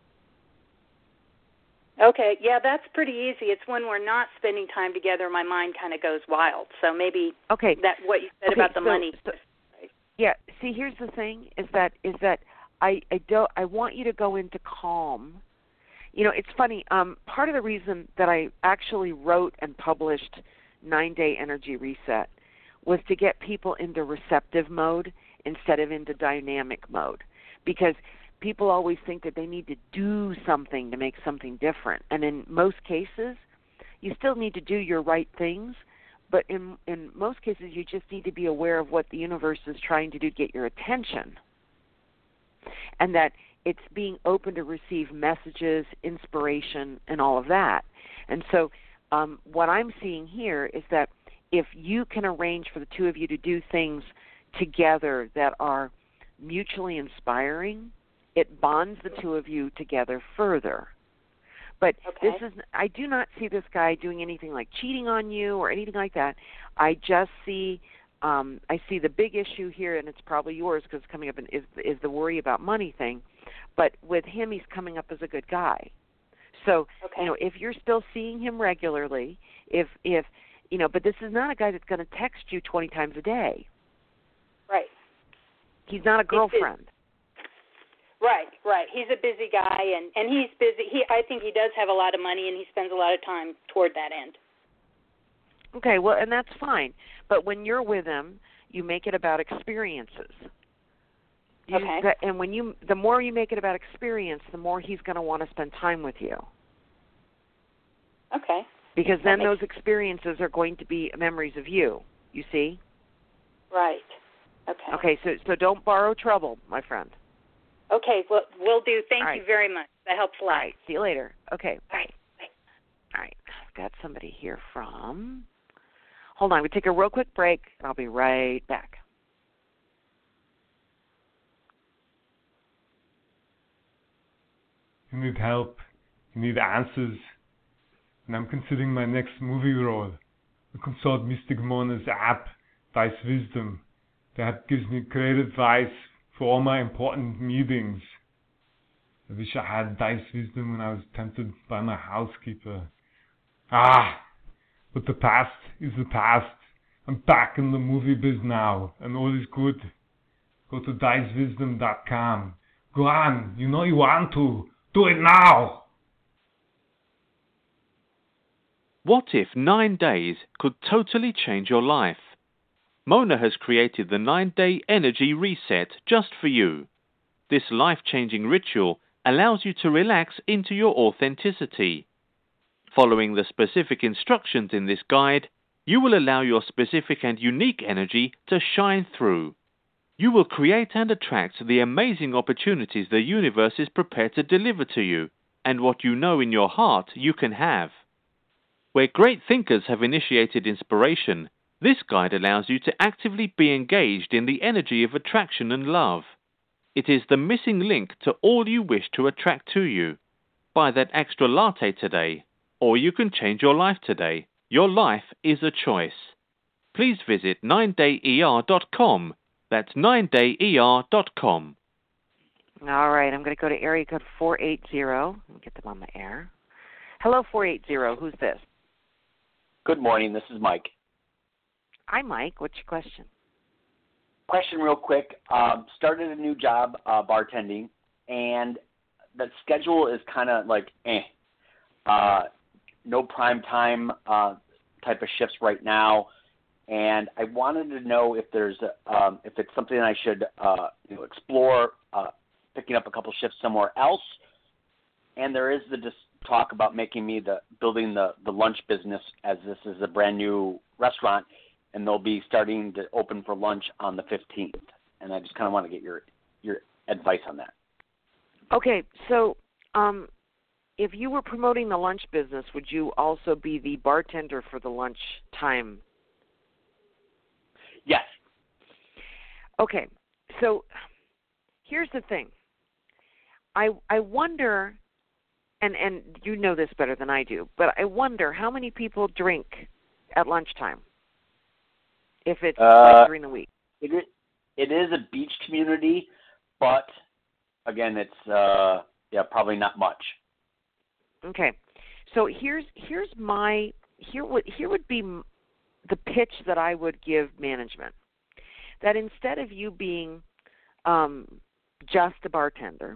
Speaker 9: Okay, yeah, that's pretty easy. It's when we're not spending time together, my mind kind of goes wild. So maybe
Speaker 2: okay.
Speaker 9: that what you said
Speaker 2: okay,
Speaker 9: about the
Speaker 2: so,
Speaker 9: money.
Speaker 2: So, yeah. See, here's the thing: is that is that I I don't I want you to go into calm. You know, it's funny. Um, part of the reason that I actually wrote and published Nine Day Energy Reset was to get people into receptive mode instead of into dynamic mode, because people always think that they need to do something to make something different. And in most cases, you still need to do your right things, but in in most cases, you just need to be aware of what the universe is trying to do to get your attention. And that it's being open to receive messages, inspiration, and all of that. And so um, what I'm seeing here is that if you can arrange for the two of you to do things together that are mutually inspiring, it bonds the two of you together further. But
Speaker 9: okay.
Speaker 2: this is, I do not see this guy doing anything like cheating on you or anything like that. I just see, um, I see the big issue here, and it's probably yours because it's coming up, in, is, is the worry about money thing. But with him, he's coming up as a good guy. So,
Speaker 9: okay.
Speaker 2: you know, if you're still seeing him regularly, if, if, you know, but this is not a guy that's going to text you twenty times a day.
Speaker 9: Right.
Speaker 2: He's not a girlfriend.
Speaker 9: Right, right. He's a busy guy, and, and he's busy. He, I think he does have a lot of money, and he spends a lot of time toward that end.
Speaker 2: Okay, well, and that's fine. But when you're with him, you make it about experiences. You,
Speaker 9: okay.
Speaker 2: That, and when you, the more you make it about experience, the more he's going to want to spend time with you.
Speaker 9: Okay.
Speaker 2: Because then
Speaker 9: that
Speaker 2: those
Speaker 9: makes...
Speaker 2: experiences are going to be memories of you. You see?
Speaker 9: Right. Okay.
Speaker 2: Okay. So, so don't borrow trouble, my friend.
Speaker 9: Okay, well, will do. Thank
Speaker 2: All
Speaker 9: you
Speaker 2: right.
Speaker 9: very much. That helps a lot.
Speaker 2: All right, see you later. Okay,
Speaker 9: All right. Bye.
Speaker 2: All right, I've got somebody here from... Hold on, we take a real quick break, and I'll be right back.
Speaker 10: You need help. You need answers. And I'm considering my next movie role. I consult Mystic Mona's app, Dice Wisdom. The app gives me great advice for all my important meetings. I wish I had Dice Wisdom when I was tempted by my housekeeper. Ah, but the past is the past. I'm back in the movie biz now, and all is good. Go to dice wisdom dot com. Go on, you know you want to. Do it now!
Speaker 1: What if nine days could totally change your life? Mona has created the nine-day energy reset just for you. This life-changing ritual allows you to relax into your authenticity. Following the specific instructions in this guide, you will allow your specific and unique energy to shine through. You will create and attract the amazing opportunities the universe is prepared to deliver to you, and what you know in your heart you can have. Where great thinkers have initiated inspiration, this guide allows you to actively be engaged in the energy of attraction and love. It is the missing link to all you wish to attract to you. Buy that extra latte today, or you can change your life today. Your life is a choice. Please visit nine day E R dot com. That's nine day E R dot com.
Speaker 2: All right, I'm going to go to area code four eight zero. Let me get them on the air. Hello, four eight zero. Who's this?
Speaker 11: Good morning. This is Mike.
Speaker 2: Hi, Mike. What's your question?
Speaker 11: Question real quick. Um, started a new job, uh, bartending, and the schedule is kind of like eh. Uh, no prime time uh, type of shifts right now, and I wanted to know if there's a, um, if it's something I should uh, you know, explore uh, picking up a couple shifts somewhere else. And there is the dis- talk about making me the building the, the lunch business, as this is a brand new restaurant, and they'll be starting to open for lunch on the fifteenth. And I just kind of want to get your your advice on that.
Speaker 2: Okay, so um, if you were promoting the lunch business, would you also be the bartender for the lunch time?
Speaker 11: Yes.
Speaker 2: Okay, so here's the thing. I I wonder, and, and you know this better than I do, but I wonder how many people drink at lunchtime if it's
Speaker 11: uh,
Speaker 2: like during the week.
Speaker 11: It is, it is a beach community, but again, it's uh, yeah, probably not much.
Speaker 2: Okay, so here's here's my here would here would be the pitch that I would give management. That instead of you being um, just a bartender,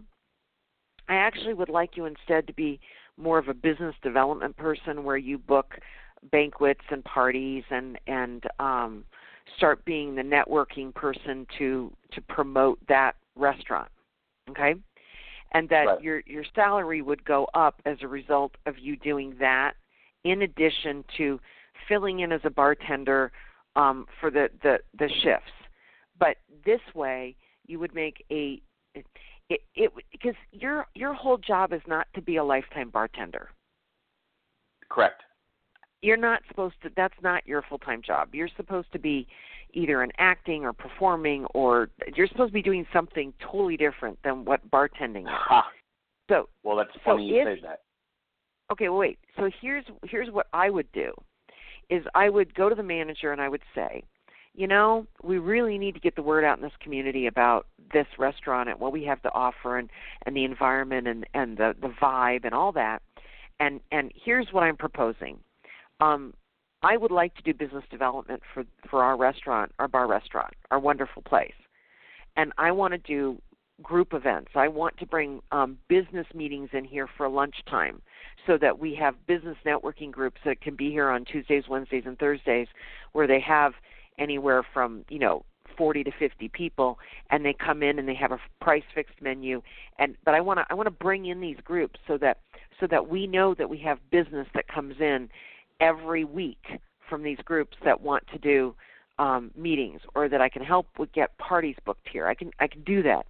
Speaker 2: I actually would like you instead to be more of a business development person, where you book banquets and parties and and um, start being the networking person to to promote that restaurant. Okay. And that
Speaker 11: right.
Speaker 2: your your salary would go up as a result of you doing that, in addition to filling in as a bartender um, for the, the, the shifts. But this way, you would make a it, it, it because your your whole job is not to be a lifetime bartender.
Speaker 11: Correct.
Speaker 2: You're not supposed to. That's not your full time job. You're supposed to be either in acting or performing, or you're supposed to be doing something totally different than what bartending is.
Speaker 11: Ha.
Speaker 2: So,
Speaker 11: well, that's funny
Speaker 2: so
Speaker 11: you
Speaker 2: if,
Speaker 11: say that.
Speaker 2: Okay, well, wait. So here's here's what I would do, is I would go to the manager and I would say, you know, we really need to get the word out in this community about this restaurant and what we have to offer, and, and the environment and, and the, the vibe and all that. And and here's what I'm proposing. Um, I would like to do business development for, for our restaurant, our bar restaurant, our wonderful place. And I want to do group events. I want to bring um, business meetings in here for lunchtime so that we have business networking groups that can be here on Tuesdays, Wednesdays, and Thursdays, where they have anywhere from, you know, forty to fifty people, and they come in and they have a price fixed menu. And but I want to I want to bring in these groups so that so that we know that we have business that comes in every week from these groups that want to do um, meetings, or that I can help with get parties booked here. I can I can do that.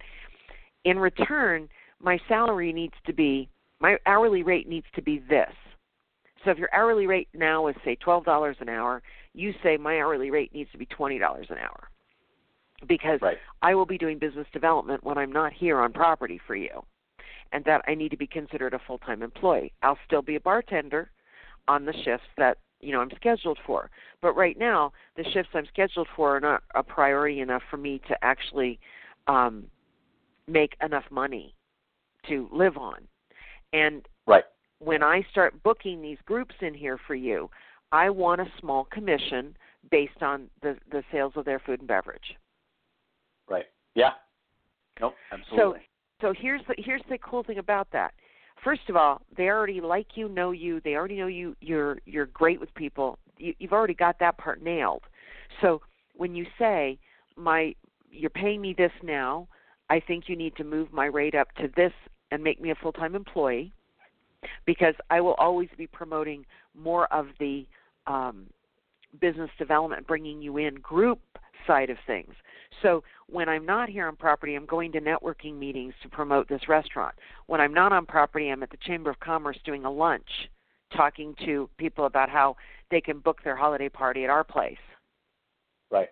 Speaker 2: In return, my salary needs to be, my hourly rate needs to be this. So if your hourly rate now is, say, twelve dollars an hour, you say my hourly rate needs to be twenty dollars an hour, because
Speaker 11: right.
Speaker 2: I will be doing business development when I'm not here on property for you, and that I need to be considered a full-time employee. I'll still be a bartender on the shifts that, you know, I'm scheduled for. But right now, the shifts I'm scheduled for are not a priority enough for me to actually um, make enough money to live on. And
Speaker 11: right.
Speaker 2: when I start booking these groups in here for you, I want a small commission based on the, the sales of their food and beverage.
Speaker 11: Right. Yeah. Nope, absolutely.
Speaker 2: So, so here's the here's the cool thing about that. First of all, they already like you, know you. They already know you. You're you're great with people. You, you've already got that part nailed. So when you say, "My, you're paying me this now. I think you need to move my rate up to this and make me a full-time employee," because I will always be promoting more of the um, business development, bringing you in group side of things. So when I'm not here on property, I'm going to networking meetings to promote this restaurant. When I'm not on property, I'm at the Chamber of Commerce doing a lunch, talking to people about how they can book their holiday party at our place.
Speaker 11: Right.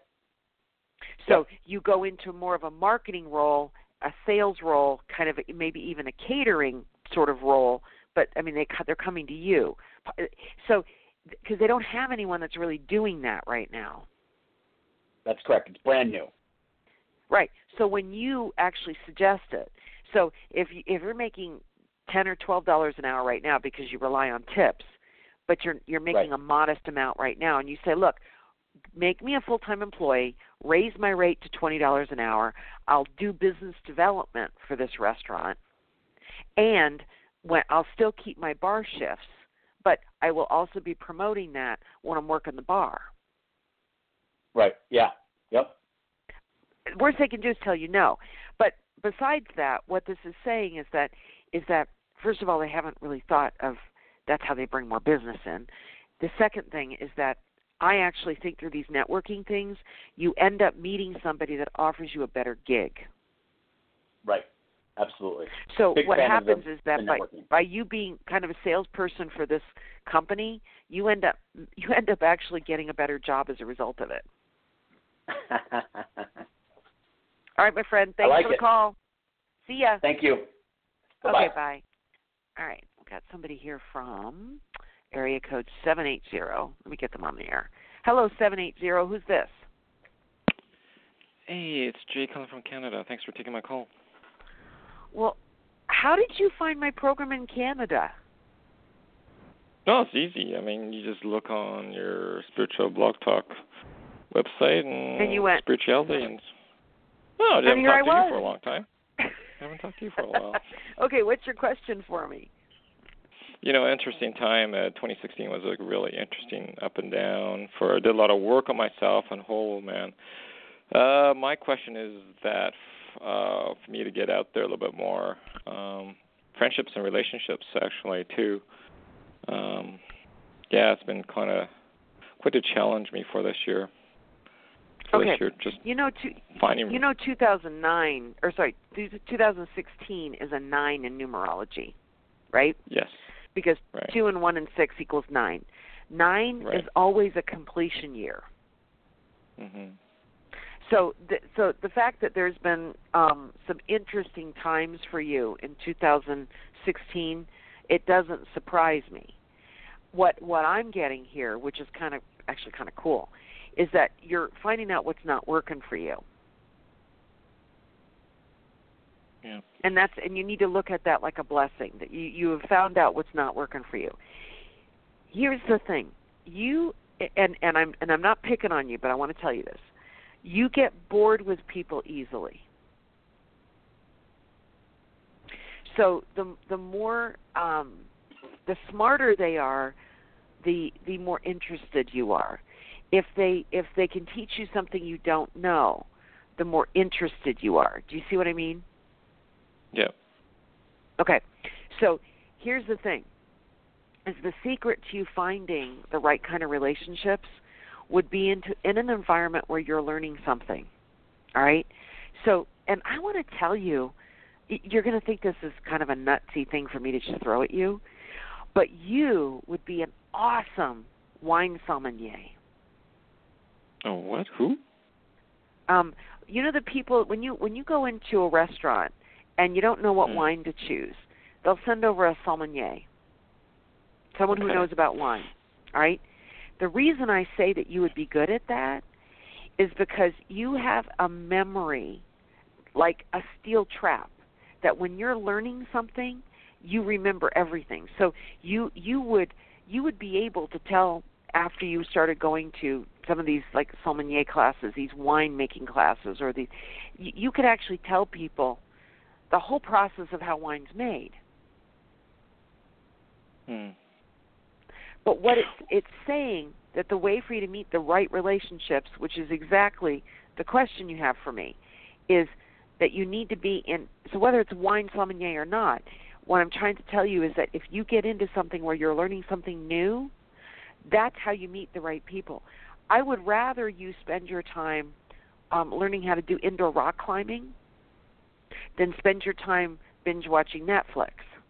Speaker 2: So
Speaker 11: yeah.
Speaker 2: you go into more of a marketing role, a sales role, kind of maybe even a catering sort of role, but, I mean, they, they're coming to you. So because they don't have anyone that's really doing that right now.
Speaker 11: That's correct. It's brand new.
Speaker 2: Right. So when you actually suggest it, so if you, if you're making ten or twelve dollars an hour right now because you rely on tips, but you're you're making
Speaker 11: right.
Speaker 2: a modest amount right now, and you say, look, make me a full-time employee, raise my rate to twenty dollars an hour. I'll do business development for this restaurant, and when I'll still keep my bar shifts, but I will also be promoting that when I'm working the bar.
Speaker 11: Right. Yeah. Yep.
Speaker 2: Worst they can do is tell you no. But besides that, what this is saying is that is that first of all, they haven't really thought of that's how they bring more business in. The second thing is that I actually think through these networking things, you end up meeting somebody that offers you a better gig.
Speaker 11: Right. Absolutely.
Speaker 2: So
Speaker 11: Big
Speaker 2: what
Speaker 11: fan of
Speaker 2: happens
Speaker 11: the,
Speaker 2: is that
Speaker 11: the
Speaker 2: by
Speaker 11: networking.
Speaker 2: by you being kind of a salesperson for this company, you end up you end up actually getting a better job as a result of it. All right, my friend. Thanks
Speaker 11: like
Speaker 2: for the
Speaker 11: it.
Speaker 2: call. See ya.
Speaker 11: Thank you. Bye-bye.
Speaker 2: Okay, bye. All right, we've got somebody here from area code seven eight zero. Let me get them on the air. Hello, seven eight zero. Who's this?
Speaker 12: Hey, it's Jay calling from Canada. Thanks for taking my call.
Speaker 2: Well, how did you find my program in Canada?
Speaker 12: No, it's easy. I mean, you just look on your Spiritual Blog Talk website and,
Speaker 2: and you went,
Speaker 12: spirituality and... No, I
Speaker 2: and
Speaker 12: haven't
Speaker 2: here
Speaker 12: talked
Speaker 2: I
Speaker 12: to
Speaker 2: was.
Speaker 12: you for a long time. I haven't talked to you for a while.
Speaker 2: Okay, what's your question for me?
Speaker 12: You know, interesting time. Uh, twenty sixteen was a really interesting up and down. For I did a lot of work on myself and whole man. Uh, my question is that uh, for me to get out there a little bit more, um, friendships and relationships actually too. Um, yeah, it's been kind of quite a challenge me for this year. For
Speaker 2: okay,
Speaker 12: this year, just
Speaker 2: you know, two,
Speaker 12: finding.
Speaker 2: You know, two thousand nine or sorry, two thousand sixteen is a nine in numerology, right?
Speaker 12: Yes.
Speaker 2: Because
Speaker 12: right.
Speaker 2: two and one and six equals nine. Nine
Speaker 12: right.
Speaker 2: is always a completion year.
Speaker 12: Mm-hmm.
Speaker 2: So, the, so the fact that there's been um, some interesting times for you in two thousand sixteen, it doesn't surprise me. What what I'm getting here, which is kind of actually kind of cool, is that you're finding out what's not working for you.
Speaker 12: Yeah.
Speaker 2: And that's and you need to look at that like a blessing, that you, you have found out what's not working for you. Here's the thing. You and, and I'm and I'm not picking on you, but I want to tell you this. You get bored with people easily. So the the more um, the smarter they are, the the more interested you are. If they if they can teach you something you don't know, the more interested you are. Do you see what I mean?
Speaker 12: Yeah.
Speaker 2: Okay. So here's the thing. Is the secret to you finding the right kind of relationships would be into in an environment where you're learning something. All right? So, and I want to tell you, you're going to think this is kind of a nutsy thing for me to just throw at you, but you would be an awesome wine sommelier.
Speaker 12: Oh, what? Who?
Speaker 2: Um, you know the people when you when you go into a restaurant and you don't know what
Speaker 12: mm.
Speaker 2: wine to choose, they'll send over a sommelier, someone
Speaker 12: okay.
Speaker 2: who knows about wine. All right. The reason I say that you would be good at that is because you have a memory like a steel trap that when you're learning something, you remember everything. So you you would you would be able to tell after you started going to some of these like sommelier classes, these wine making classes, or the you, you could actually tell people the whole process of how wine's made.
Speaker 12: Hmm.
Speaker 2: But what it's it's saying that the way for you to meet the right relationships, which is exactly the question you have for me, is that you need to be in. So whether it's wine sommelier or not, what I'm trying to tell you is that if you get into something where you're learning something new, that's how you meet the right people. I would rather you spend your time um, learning how to do indoor rock climbing than spend your time binge watching Netflix.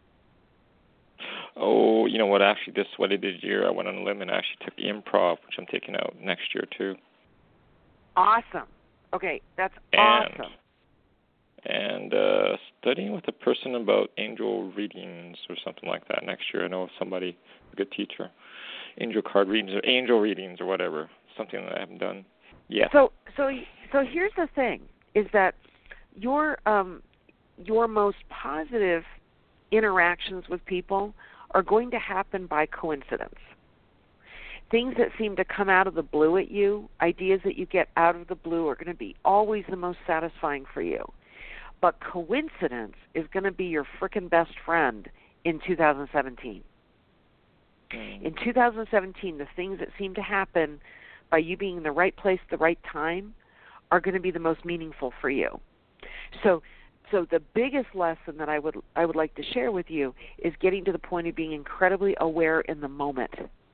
Speaker 12: Oh, you know what? Actually, this is what I did year. I went on a limb and actually took improv, which I'm taking out next year too.
Speaker 2: Awesome. Okay, that's
Speaker 12: and,
Speaker 2: awesome.
Speaker 12: And uh, studying with a person about angel readings or something like that next year. I know somebody, a good teacher. Angel card readings or angel readings or whatever. Something that I haven't done yet.
Speaker 2: So, so, so here's the thing: is that your um, your most positive interactions with people are going to happen by coincidence. Things that seem to come out of the blue at you, ideas that you get out of the blue, are going to be always the most satisfying for you. But coincidence is going to be your frickin' best friend in two thousand seventeen. In two thousand seventeen, the things that seem to happen by you being in the right place at the right time are going to be the most meaningful for you. So, so the biggest lesson that I would I would like to share with you is getting to the point of being incredibly aware in the moment,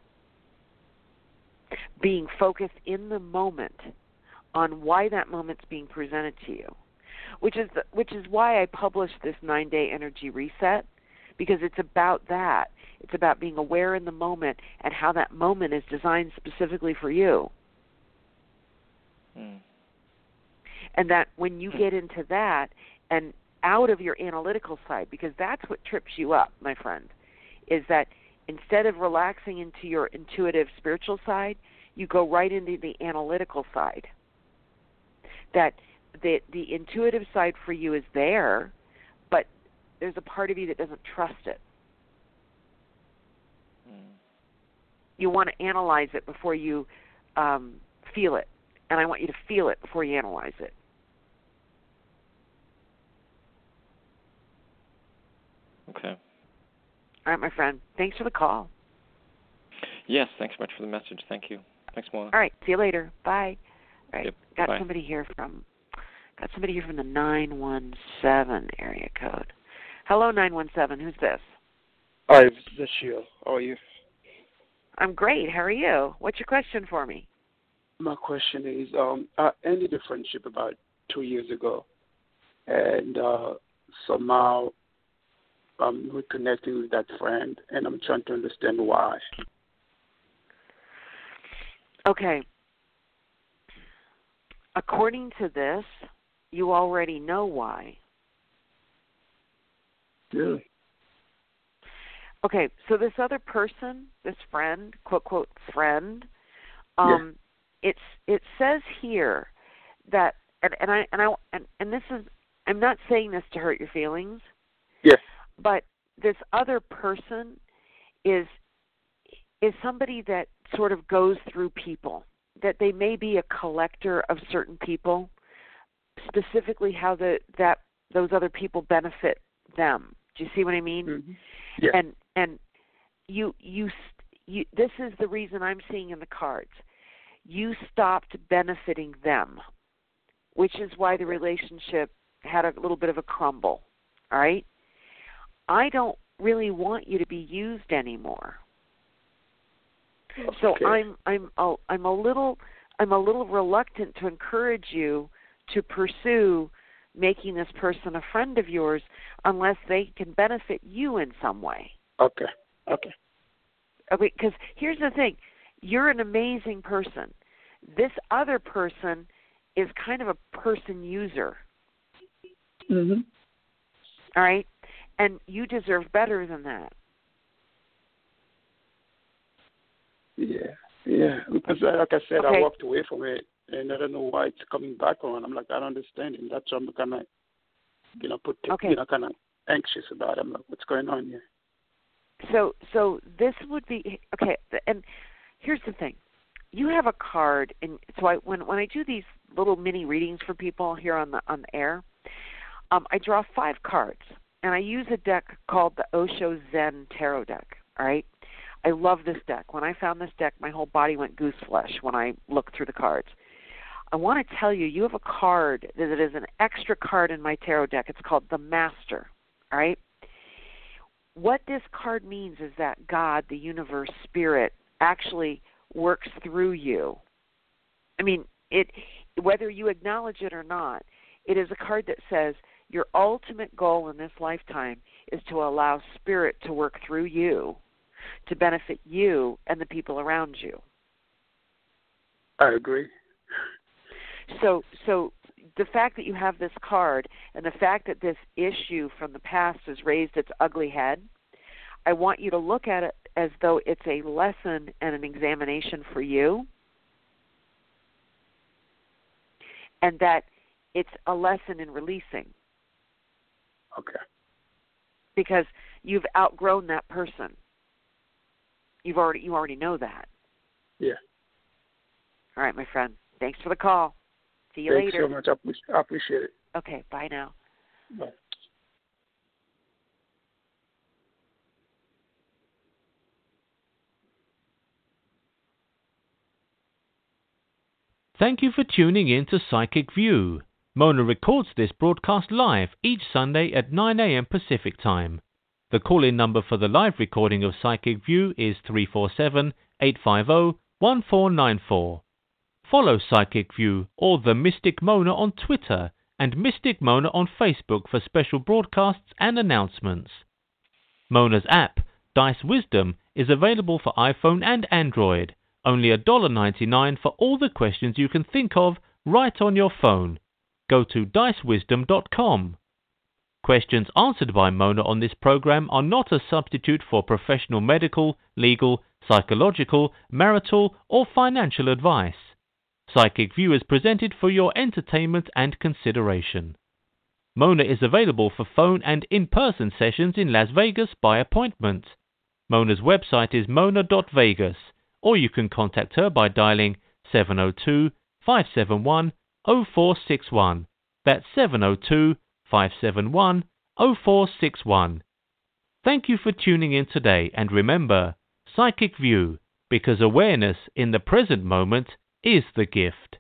Speaker 2: being focused in the moment on why that moment's being presented to you. which is the, which is why I published this nine-day energy reset, because it's about that. It's about being aware in the moment and how that moment is designed specifically for you.
Speaker 12: Mm.
Speaker 2: And that when you get into that and out of your analytical side, because that's what trips you up, my friend, is that instead of relaxing into your intuitive spiritual side, you go right into the analytical side. That the the intuitive side for you is there, but there's a part of you that doesn't trust it.
Speaker 12: Mm.
Speaker 2: You want to analyze it before you um, feel it, and I want you to feel it before you analyze it.
Speaker 12: Okay.
Speaker 2: All right, my friend. Thanks for the call.
Speaker 12: Yes, thanks so much for the message. Thank you. Thanks, Mona.
Speaker 2: All right, see you later. Bye. All right,
Speaker 12: Yep.
Speaker 2: got
Speaker 12: Bye.
Speaker 2: somebody here from got somebody here from the nine one seven area code. Hello, nine one seven. Who's this?
Speaker 13: Hi, this is Ashil. How are you?
Speaker 2: I'm great. How are you? What's your question for me?
Speaker 13: My question is, um, I ended a friendship about two years ago, and uh, somehow I'm reconnecting with that friend, and I'm trying to understand why.
Speaker 2: Okay. According to this, you already know why.
Speaker 13: Really?
Speaker 2: Okay, so this other person, this friend, quote, quote, friend, um, yeah. it's it says here that, and, and I and I and, and this is, I'm not saying this to hurt your feelings.
Speaker 13: Yes.
Speaker 2: But this other person is is somebody that sort of goes through people, that they may be a collector of certain people, specifically how the that those other people benefit them. Do you see what I mean?
Speaker 13: Mm-hmm. Yeah.
Speaker 2: And and you you you this is the reason I'm seeing in the cards. You stopped benefiting them, which is why the relationship had a little bit of a crumble. All right? I don't really want you to be used anymore.
Speaker 13: Okay.
Speaker 2: So I'm I'm a, I'm a little I'm a little reluctant to encourage you to pursue making this person a friend of yours unless they can benefit you in some way.
Speaker 13: Okay. Okay.
Speaker 2: Okay, because here's the thing. You're an amazing person. This other person is kind of a person user.
Speaker 13: Mhm.
Speaker 2: All right? And you deserve better than that.
Speaker 13: Yeah. Yeah. Because like I said,
Speaker 2: okay.
Speaker 13: I walked away from it, and I don't know why it's coming back on. I'm like, I don't understand it. That's why I'm kind of, you know, put,
Speaker 2: okay.
Speaker 13: you know, kind of anxious about it. I'm like, what's going on here?
Speaker 2: So, so this would be okay. And here's the thing: you have a card, and so I when when I do these little mini readings for people here on the on the air, um, I draw five cards, and I use a deck called the Osho Zen Tarot deck. All right. I love this deck. When I found this deck, my whole body went goose flesh when I looked through the cards. I want to tell you, you have a card that is an extra card in my tarot deck. It's called the Master, all right? What this card means is that God, the universe, spirit, actually works through you. I mean, it whether you acknowledge it or not, it is a card that says your ultimate goal in this lifetime is to allow spirit to work through you to benefit you and the people around you.
Speaker 13: I agree.
Speaker 2: So so the fact that you have this card and the fact that this issue from the past has raised its ugly head, I want you to look at it as though it's a lesson and an examination for you, and that it's a lesson in releasing.
Speaker 13: Okay.
Speaker 2: Because you've outgrown that person. You've already you already know that.
Speaker 13: Yeah.
Speaker 2: All right, my friend. Thanks for the call. See you
Speaker 13: Thanks
Speaker 2: later.
Speaker 13: so much. I appreciate it.
Speaker 2: Okay, bye now.
Speaker 13: Bye.
Speaker 1: Thank you for tuning in to Psychic View. Mona records this broadcast live each Sunday at nine a.m. Pacific Time. The call-in number for the live recording of Psychic View is three four seven, eight five zero, one four nine four. Follow Psychic View or The Mystic Mona on Twitter and Mystic Mona on Facebook for special broadcasts and announcements. Mona's app, Dice Wisdom, is available for iPhone and Android. Only one dollar ninety-nine for all the questions you can think of right on your phone. Go to dice wisdom dot com. Questions answered by Mona on this program are not a substitute for professional medical, legal, psychological, marital, or financial advice. Psychic View is presented for your entertainment and consideration. Mona is available for phone and in-person sessions in Las Vegas by appointment. Mona's website is mona dot vegas, or you can contact her by dialing seven oh two, five seven one, oh four six one. That's seven oh two, five seven one, oh four six one. Thank you for tuning in today, and remember, Psychic View, because awareness in the present moment is the gift.